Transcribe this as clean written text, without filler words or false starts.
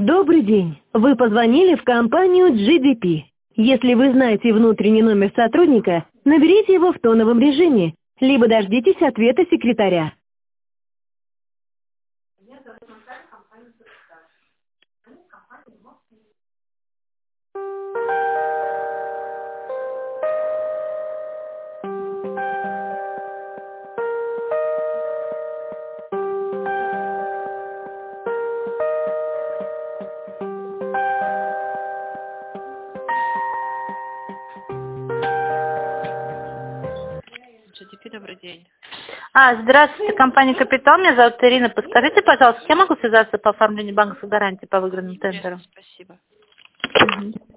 Добрый день. Вы позвонили в компанию GDP. Если вы знаете внутренний номер сотрудника, наберите его в тоновом режиме, либо дождитесь ответа секретаря. GDP, добрый день. Здравствуйте, компания «Капитал». Меня зовут Ирина. Подскажите, пожалуйста, я могу связаться по оформлению банковской гарантии по выигранным тендерам? Спасибо.